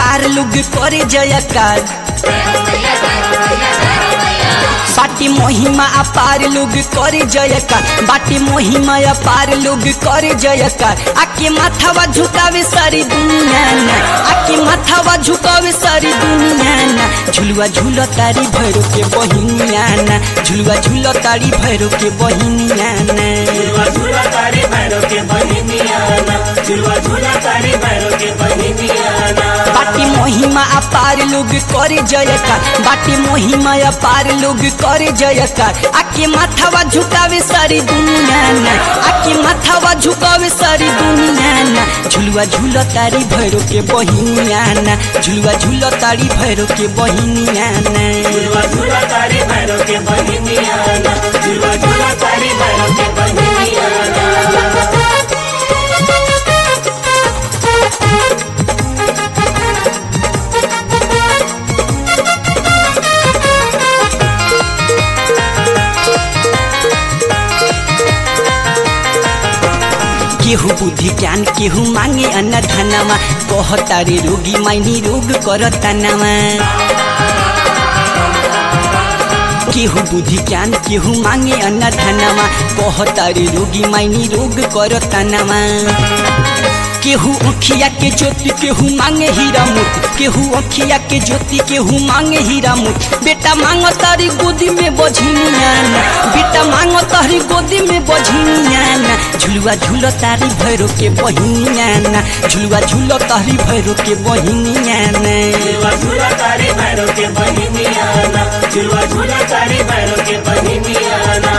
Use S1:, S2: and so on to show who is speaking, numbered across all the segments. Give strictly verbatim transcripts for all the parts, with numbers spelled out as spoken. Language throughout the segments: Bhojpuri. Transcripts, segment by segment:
S1: अपार लोग करे जयकार बाटी महिमा अपार लोग करे जयकार बाटी महिमा अपार लोग करे जयकार आके माथावा झुकावे सारी दुनिया ना आके माथावा झुकावे सारी दुनिया ना झुलुआ झूला तारी भैरो के बहिनिया ना झुलुआ झूला तारी भैरो के बहिनिया ना
S2: झुलुआ झूला तारी भैरो के बहिनिया ना झुलुआ झूला तारी भैरो के बहिनिया ना
S1: बाटी महिमा अपार लोग करे जयकार बाटी महिमा अपार लोग करे जयकार आके माथावा झुकावे सारी दुनिया ना आके माथावा झुकावे सारी दुनिया ना झुलुआ झूला तारी भैरो के बहिनिया ना झुलुआ झूला तारी भैरो के बहिनिया ना
S2: झुलुआ झूला तारी भैरो के बहिनिया ना झुलुआ झूला तारी भैरो के बहिनिया ना
S1: केहू बुद्धि ज्ञान केहू मांगे अन्न धनमा कहता रे रोगी माइनी रोग करता नमा केहू बुद्धि ज्ञान केहू मांगे अन्न धनमा कहता रे रोगी माइनी रोग करता नमा केहू अखिया के ज्योति केहू मांगे हीरा मोती केहू अखिया के ज्योति केहू मांगे हीरा मोती बेटा मांगो तारी गोदी में बझिनिया ना बेटा मांगो तारी गोदी में बझिनिया ना झुलुआ झूलो तारी भैरो के बहिनिया ना झुलुआ झूलो तारी भैरो के बहिनिया ना
S2: झुलुआ झूला तारी भैरो के बहिनिया ना झुलुआ झूला तारी भैरो के बहिनिया ना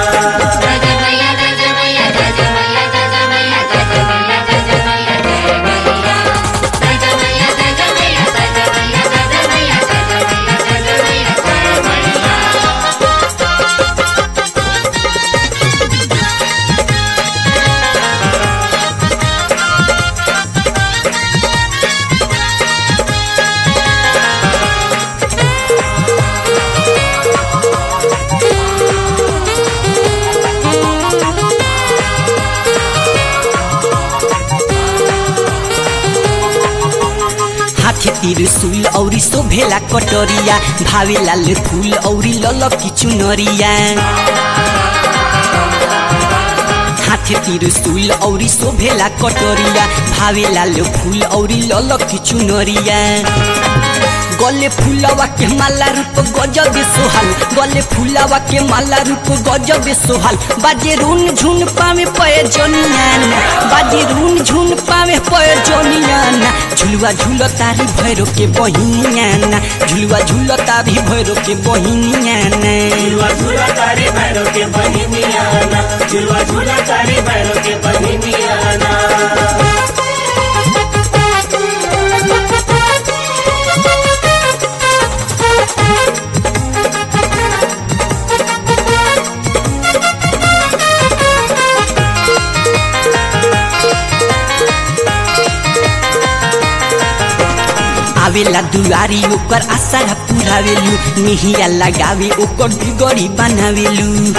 S1: त्रिशूल औरी शोभेला कटोरिया भावे लाल फूल औरी ललकी चुनरिया हाथे त्रिशूल औरी शोभेला कटोरिया भावे लाल फूल औरी ललकी चुनरिया गले फूलवा के माला रूप गजब सोहल गले फूलवा के माला रूप गजब सोहल बाजे रून झुन पावे पय जनियाना बाजे रून झुन पावे पय जनियाना झुलुआ झूलो तारी भैरो के बहिनिया ना झुलुआ झूलो तारी भैरो के बहिनिया ना
S2: झुलुआ झूला तारी भैरो के बहिनिया ना झुलुआ झूला तारी भैरो के बहिनिया ना
S1: आवेला दुआरी ओकर आशा पुरावेलू निहिया लगावे ओकर बिगड़ी बनावेलू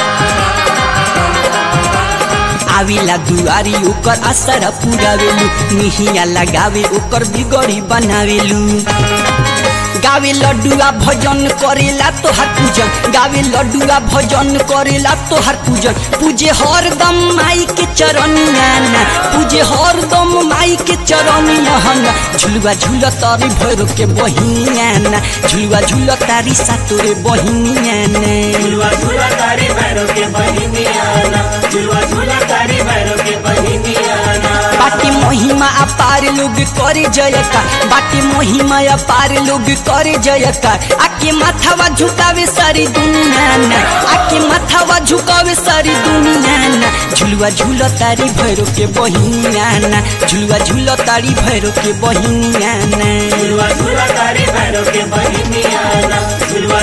S1: आवेला दुआरी ओकर आशा पुरावेलू निहिया लगावे ओकर बिगड़ी बनावेलू गावे लड्डुआ भजन करेला तोहर पूजन गावे लड्डुआ भजन करेला तोहर पूजन पूजे हरदम माई के चरनिया ना पूजे हरदम माई के चरनिया ना झुलुआ झूला तारी भैरो के बहिनिया ना झुलुआ झूला तारी सातोरे बहिनिया ना
S2: झुलुआ झूला तारी भैरो के बहिनिया ना झुलुआ झूला तारी भैरो के बहिनिया ना
S1: बाटी महिमा अपार लोग करे जयकार बाटी महिमा अपार लोग करे जयकार आके माथावा झुकावे सारी दुनिया ना आके माथावा झुकावे सारी दुनिया ना झुलुआ झूला तारी भैरो के बहिनिया ना झुलुआ झूला तारी भैरो के बहिनिया ना
S2: झुलुआ झूला तारी भैरो के बहिनिया ना